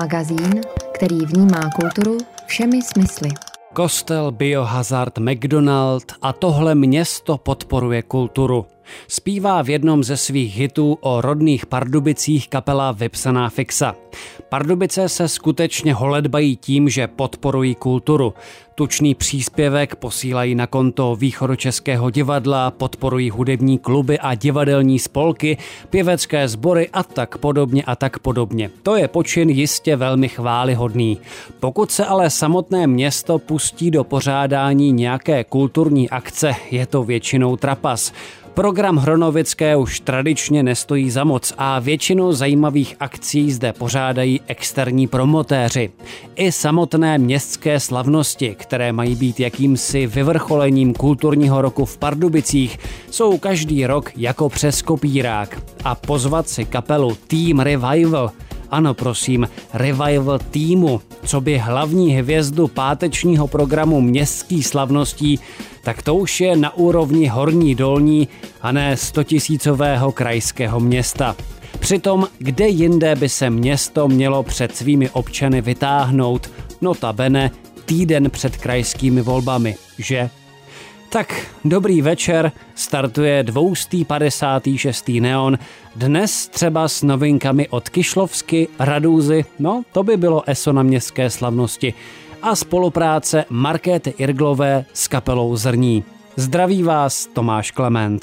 Magazín, který vnímá kulturu všemi smysly. Kostel, biohazard, McDonald a tohle město podporuje kulturu. Zpívá v jednom ze svých hitů o rodných Pardubicích kapela Vypsaná fixa. Pardubice se skutečně holedbají tím, že podporují kulturu. Tučný příspěvek posílají na konto Východočeského divadla, podporují hudební kluby a divadelní spolky, pěvecké sbory a tak podobně. To je počin jistě velmi chvályhodný. Pokud se ale samotné město pustí do pořádání nějaké kulturní akce, je to většinou trapas. Program Hronovické už tradičně nestojí za moc a většinu zajímavých akcí zde pořádají externí promotéři. I samotné městské slavnosti, které mají být jakýmsi vyvrcholením kulturního roku v Pardubicích, jsou každý rok jako přes kopírák. A pozvat si kapelu Team Revival, ano prosím, Revival týmu, co by hlavní hvězdu pátečního programu městských slavností, tak to už je na úrovni Horní Dolní a ne 100 000 krajského města. Přitom, kde jinde by se město mělo před svými občany vytáhnout, notabene týden před krajskými volbami, že? Tak, dobrý večer, startuje 256. Neon, dnes třeba s novinkami od Kyšlovsky, Radúzy, no to by bylo eso na městské slavnosti, a spolupráce Markéty Irglové s kapelou Zrní. Zdraví vás Tomáš Klement.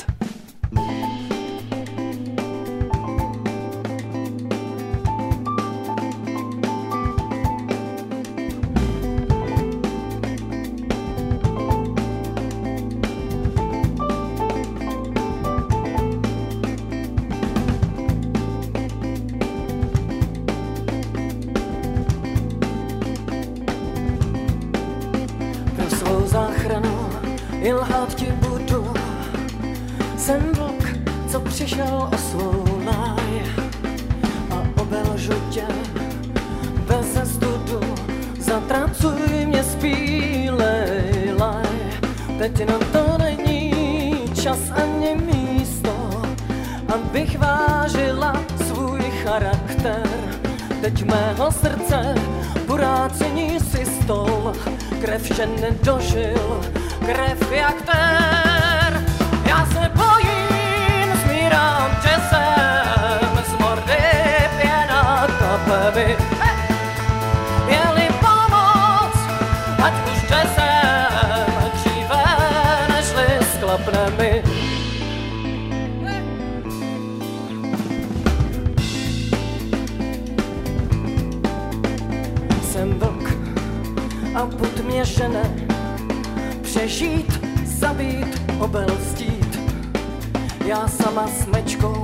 I lhát ti budu, jsem vlk, co přišel o svou láj a obelžu tě bez studu, zatracuj mě spílej laj. Teď na to není čas ani místo, abych vážila svůj charakter. Teď mého srdce burácení si stol, krev že nedožil, krev jak ter. Já se bojím, smírám, že jsem z mordy pěna kapevy. Měli pomoc, ať už že jsem dříve, nežli sklapne mi. Jsem vlk a put mě žene, přežít, zabít, obelstít. Já sama smečkou,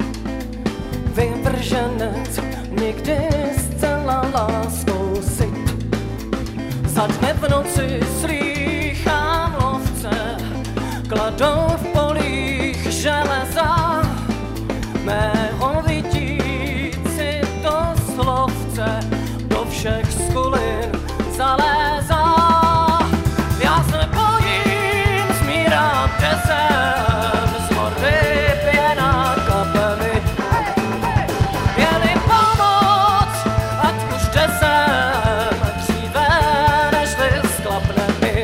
vyvrženec, nikdy zcela láskou syt. Za dne v noci slýchám lovce, kladou v polích železa. Mého vidíci do slovce, do všech skulin zalézá. Já se bojím, smírám, že jsem z mordy pěna kapevy. Měli pomoc, ať už že jsem dříve, nežli sklapne mi.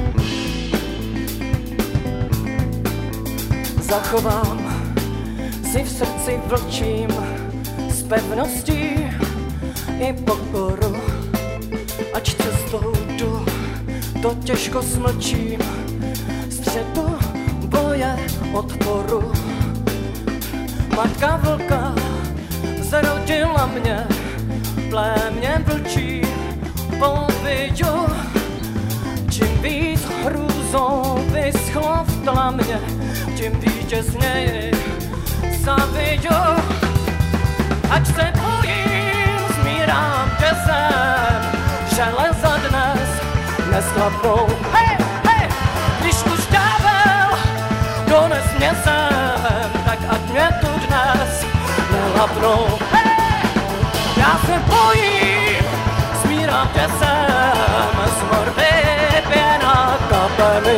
zachovám si v srdci vlčím s pevností i pokoru. Ač cestou jdu, to těžko smlčím, středu boje odporu. Matka vlka zrodila mě, plémě vlčí poviďu. Čím víc hrůzou vyschlo v tlamě, tím vítězněji zaviďu. Ať se bojím, smírám těsem, železa dnes neslabnou. Hej, hej, když už ďábel dones mě sem, tak ať mě tu dnes nelapnou. Hej, já se bojím, smírám těsem, smrt vypěná kapely.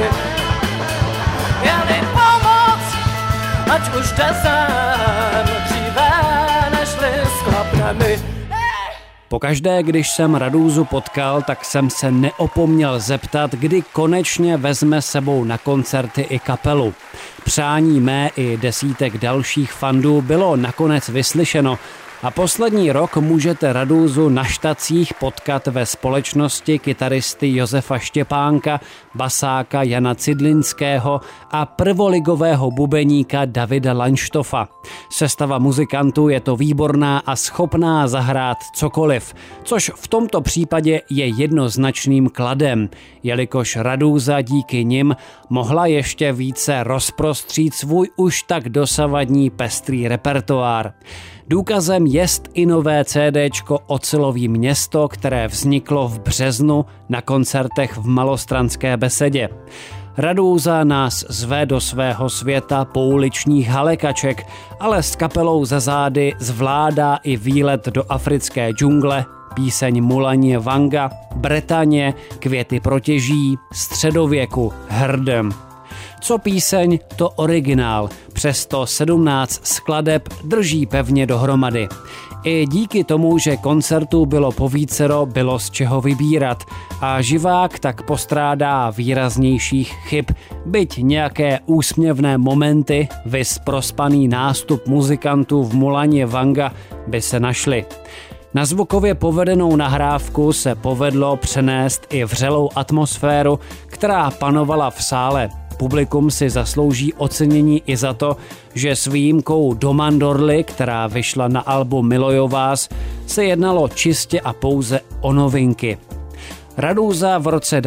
Je-li pomoc, ať už desem, dříve nežli sklapne mi. Pokaždé, když jsem Radúzu potkal, tak jsem se neopomněl zeptat, kdy konečně vezme sebou na koncerty i kapelu. Přání mé i desítek dalších fandů bylo nakonec vyslyšeno a poslední rok můžete Radúzu na štacích potkat ve společnosti kytaristy Josefa Štěpánka, basáka Jana Cidlinského a prvoligového bubeníka Davida Lanštofa. Sestava muzikantů je to výborná a schopná zahrát cokoliv, což v tomto případě je jednoznačným kladem, jelikož Radúza díky nim mohla ještě více rozprostřít svůj už tak dosavadní pestrý repertoár. Důkazem jest i nové CDčko Ocelový město, které vzniklo v březnu na koncertech v Malostranské besedě. Radúza nás zve do svého světa pouličních halekaček, ale s kapelou za zády zvládá i výlet do africké džungle, píseň Mulanje Vanga, Bretaně, Květy protěží, středověku, Hrdem. Co píseň, to originál, přesto 17 skladeb drží pevně dohromady. I díky tomu, že koncertů bylo povícero, bylo z čeho vybírat a živák tak postrádá výraznějších chyb, byť nějaké úsměvné momenty, viz prospaný nástup muzikantů v Mulanje Vanga by se našly. Na zvukově povedenou nahrávku se povedlo přenést i vřelou atmosféru, která panovala v sále. Publikum si zaslouží ocenění i za to, že s výjimkou Do Mandorly, která vyšla na albu Miluju vás, se jednalo čistě a pouze o novinky. Radúza v roce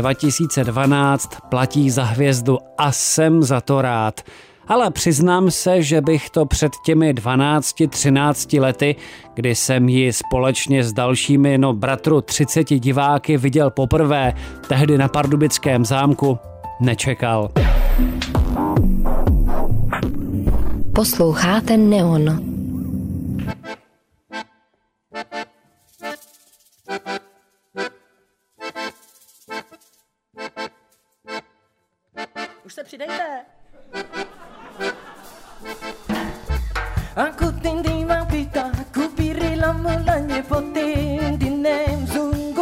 2012 platí za hvězdu a jsem za to rád. Ale přiznám se, že bych to před těmi 12-13 lety, kdy jsem ji společně s dalšími bratru 30 diváky viděl poprvé, tehdy na Pardubickém zámku, nečekal. Posloucháte Neon. Už se přidejte. Aku tindi mapita, kupiri la mulanje potin dinem zungo.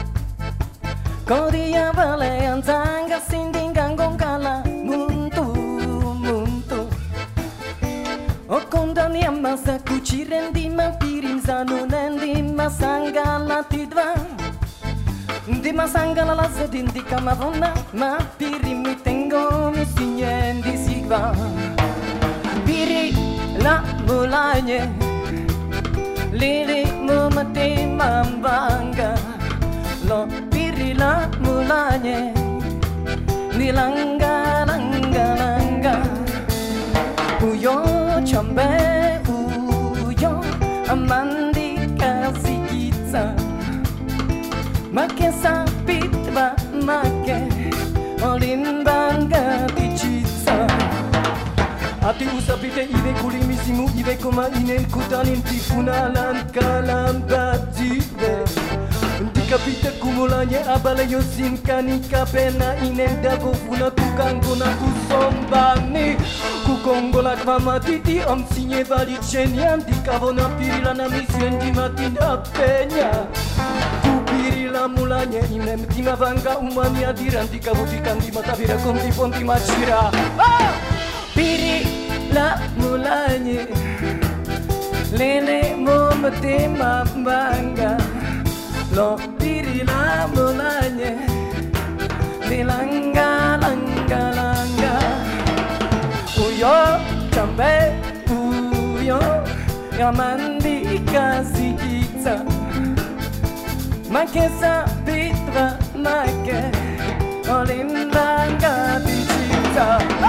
Kodia vale anzanga sindingangon kala muntu muntu. Okondani amasa kuchirendi mapirim zanunendi masangala tidva. Di masangala la sedindi kamavona mapirim tengo mi signendi sigva. Piri la mulanye lili mumati mambanga lo piri la mulanye nilanga langa langa uyo chambe uyo amandi kasikitsa make sapitva make olimbanga tichitsa. Ati usapite ive kulimisimu ive koma inen kutanin tifunalan kalambatibe. Ndikapite kumulanye abale yosin kanika pena inen dago funa kukangona kusombani. Kukongola kwama titi amsinye valichenya. Ndikavona pirila na misien dimatinda penya. Kupirila mulanye inem timavanga umani adira. Ndikavutika ndimatavira konti ponti machira. Piri la mulanya lele momte mambanga lo piri la mulanya langa langa langa uyo chambe uyo yamandi kazikita make sapitva make olindanga dicita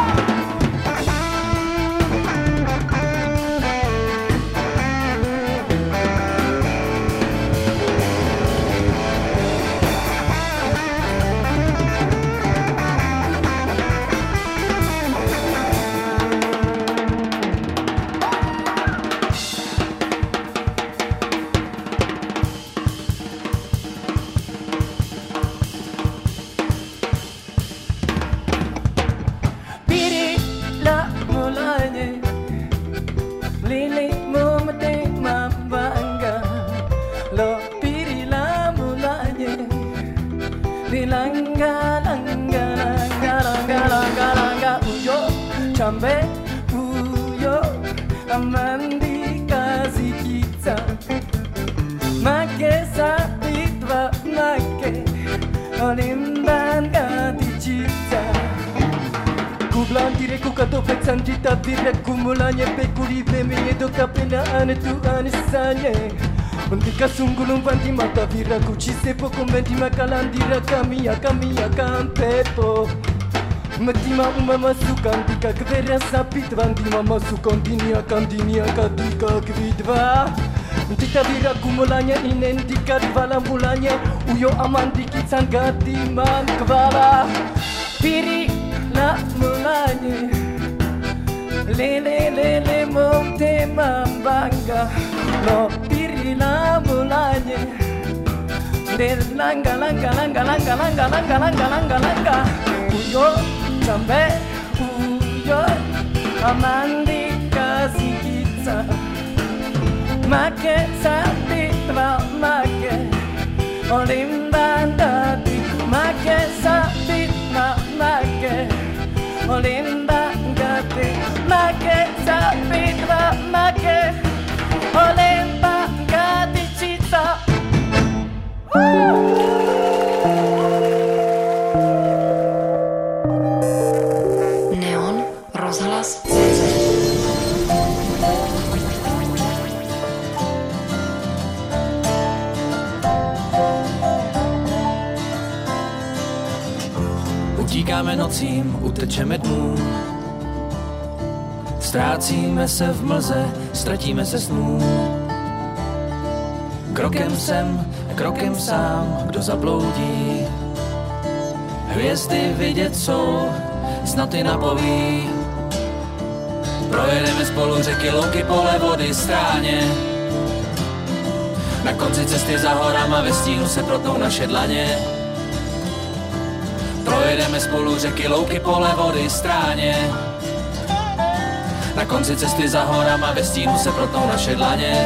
chambe uyo amandi kazikita make sapitva make olimbanga dicita kublan dire kukato pezzantita dire kumulanya pekurive medo kapena anetu anisanye Undika sungulum vanti mata vira kuchise po conventi makalandira kamia kampepo Matima umama sukantika kveria sapit vandima masukandinia kandinia kadika kvidva Tita vira kumulanya inendika dvalambulanya uyo amandiki tsangati mankvala Piri la mulanya lele monte mambanga no piri la mulanya langa langa langa langa langa langa langa langa langa uyo sampai uyo amandi kazikita make sapitva make olimbanda make sapitva make olimbanda make sapitva make olimbanda dicita Neon Rozhlas Utíkáme nocím, utečeme dnům. Ztrácíme se v mlze, ztratíme se snů. Krokem sem, krokem sám, kdo zabloudí. Hvězdy vidět jsou, snad i napoví. Projedeme spolu řeky, louky, pole, vody, stráně. Na konci cesty za horama ve stínu se protnou naše dlaně. Projedeme spolu řeky, louky, pole, vody, stráně. Na konci cesty za horama ve stínu se protnou naše dlaně.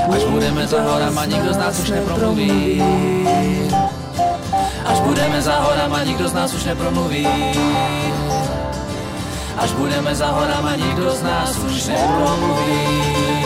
Až budeme za horama, nikdo z nás už nepromluví. Až budeme za horama, nikdo z nás už nepromluví. Až budeme za horama, nikdo z nás už nepromluví.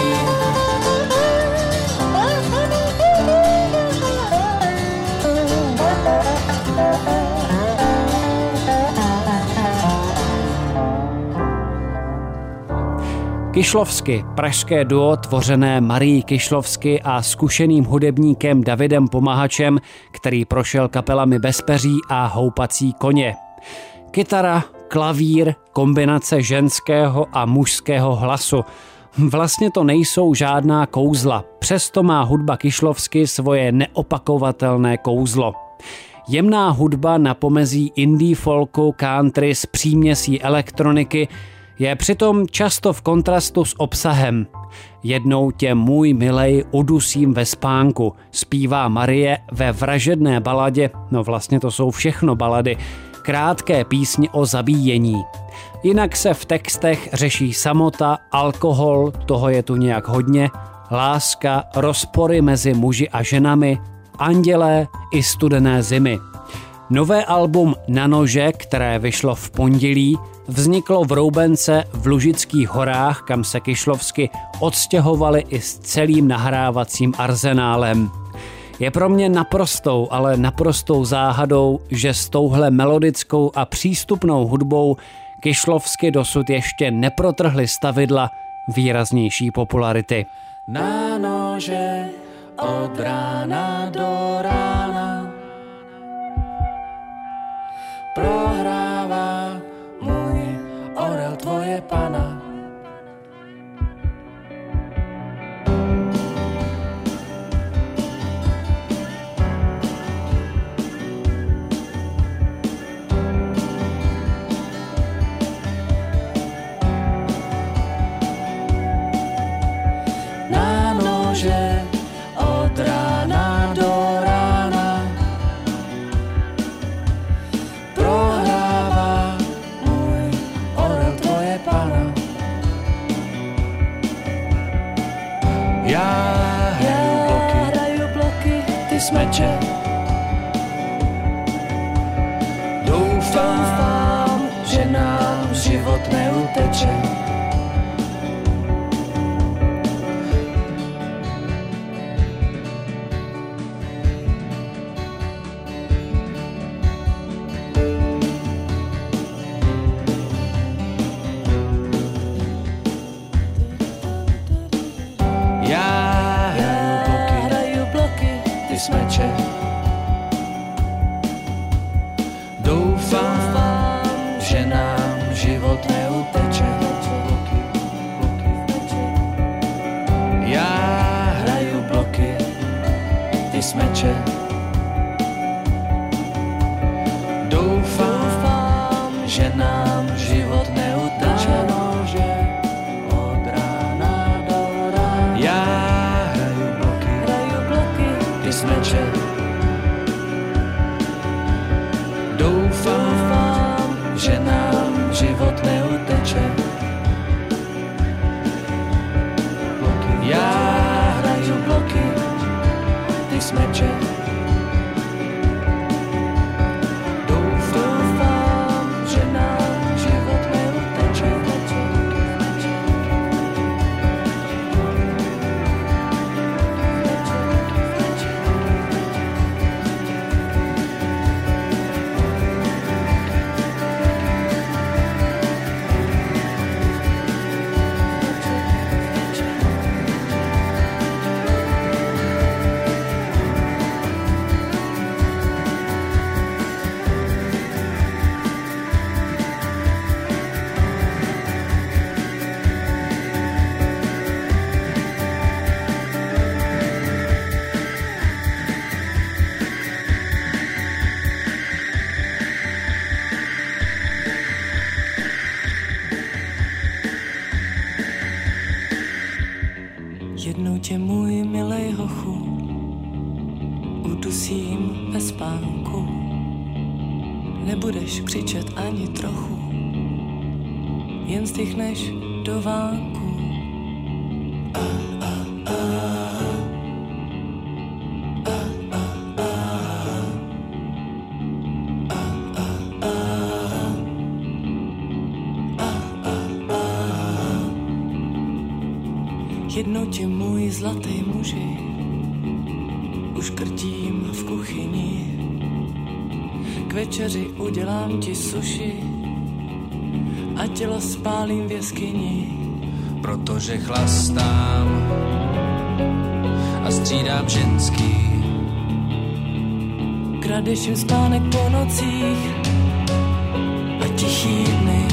Kyšlovsky, pražské duo tvořené Marií Kyšlovsky a zkušeným hudebníkem Davidem Pomahačem, který prošel kapelami Bezpeří a Houpací koně. Kytara, klavír, kombinace ženského a mužského hlasu. Vlastně to nejsou žádná kouzla, přesto má hudba Kyšlovsky svoje neopakovatelné kouzlo. Jemná hudba na pomezí indie folku, country s příměsí elektroniky je přitom často v kontrastu s obsahem. Jednou tě můj milej udusím ve spánku, zpívá Marie ve vražedné baladě, no vlastně to jsou všechno balady, krátké písni o zabíjení. Jinak se v textech řeší samota, alkohol, toho je tu nějak hodně, láska, rozpory mezi muži a ženami, andělé i studené zimy. Nové album Na nože, které vyšlo v pondělí, vzniklo v Roubence v Lužických horách, kam se Kyšlovsky odstěhovali i s celým nahrávacím arzenálem. Je pro mě naprostou, ale naprostou záhadou, že s touhle melodickou a přístupnou hudbou Kyšlovsky dosud ještě neprotrhly stavidla výraznější popularity. Na nože od rána do rána prohrává můj orel tvoje pana. Na nože od rána do rána prohrává můj orel tvoje pana. Já hraju bloky, ty smeče. Doufám, že nám život neuteče. Smeče. Doufám, že nám život neuteče. Já hraju bloky, ty smeče. Doufám, že nám život neuteče. Od rána do rána. Já hraju bloky, ty smeče. Doufám, že nám život neuteče. Já hraju bloky, ty smeče. Doufám, že nám život neuteče. Jednou tě můj milej hochu udusím ve spánku. Nebudeš křičet ani trochu, jen stichneš do vánku. chydnu ti můj zlatý muži, už krtím v kuchyni, k večeři udělám ti suši a tělo spálím v jeskyni. Protože chlastám a střídám ženský, kradeš jim spánek po nocích a tichý dny.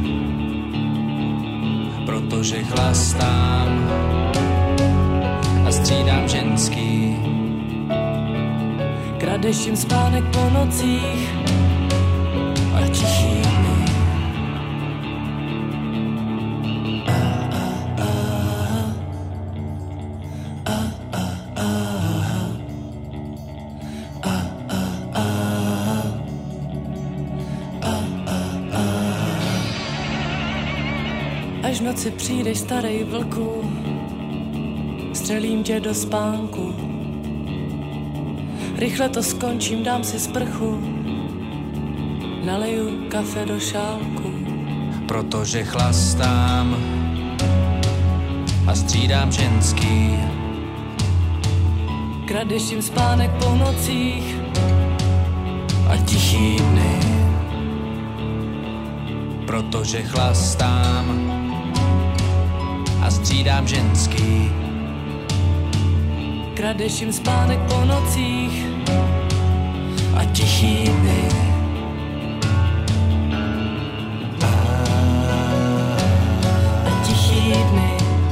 protože chlastám a střídám ženský. Kradeš jim spánek po nocích a tichý dny. Až v noci přijdeš, starej vlku, střelím tě do spánku. Rychle to skončím, dám si sprchu, naleju kafe do šálku. Protože chlastám a střídám ženský. Kradeš jim spánek po nocích a tichý dny. Protože chlastám a střídám ženský. Kradeš jim spánek po nocích a tichý dny. A tichý dny.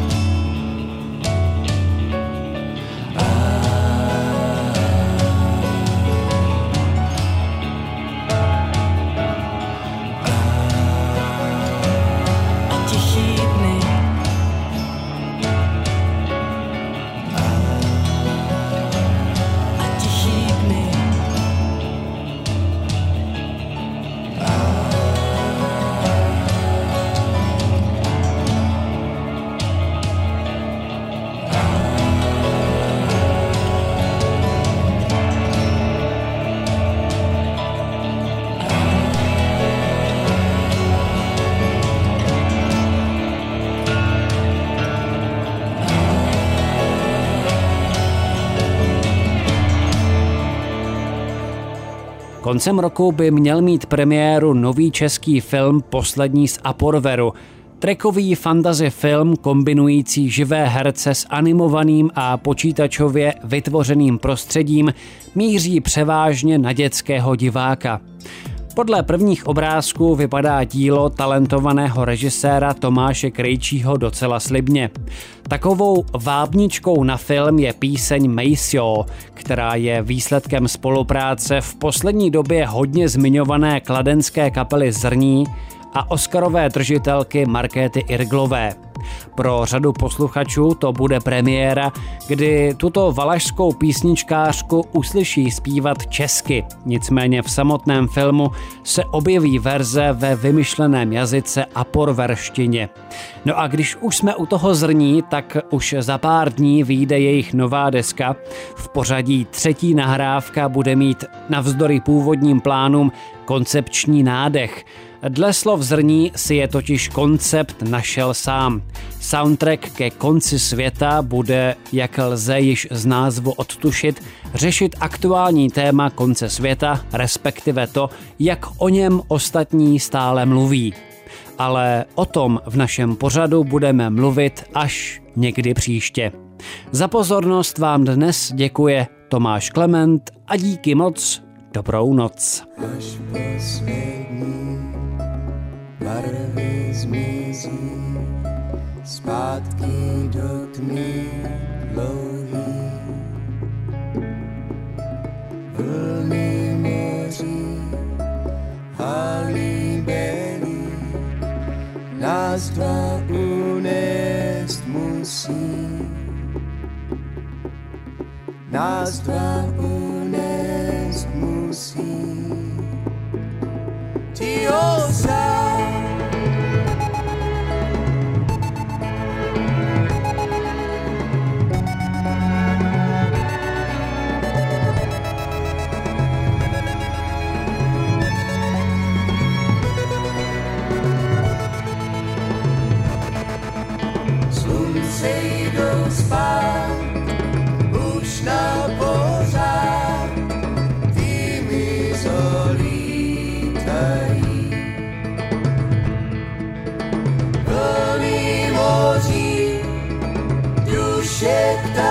Koncem roku by měl mít premiéru nový český film Poslední z Aporveru. Trackový fantasy film kombinující živé herce s animovaným a počítačově vytvořeným prostředím míří převážně na dětského diváka. Podle prvních obrázků vypadá dílo talentovaného režiséra Tomáše Krejčího docela slibně. Takovou vábničkou na film je píseň Mejsio, která je výsledkem spolupráce v poslední době hodně zmiňované kladenské kapely Zrní a oscarové držitelky Markéty Irglové. Pro řadu posluchačů to bude premiéra, kdy tuto valašskou písničkářku uslyší zpívat česky. Nicméně v samotném filmu se objeví verze ve vymyšleném jazyce aporverštině. No a když už jsme u toho Zrní, tak už za pár dní vyjde jejich nová deska. V pořadí třetí nahrávka bude mít navzdory původním plánům koncepční nádech. Dle slov Zrní si je totiž koncept našel sám. Soundtrack ke konci světa bude, jak lze již z názvu odtušit, řešit aktuální téma konce světa, respektive to, jak o něm ostatní stále mluví. Ale o tom v našem pořadu budeme mluvit až někdy příště. Za pozornost vám dnes děkuje Tomáš Klement a díky moc, dobrou noc. Až poslední barvy zmizí zpátky do tmy dlouhý. Vlny moří halíbelí nás dva unést musí. Nás dva unést musí. Ty osa slunce jde spát, už na pořád, ty mi zolítají. Vlny moří, duše k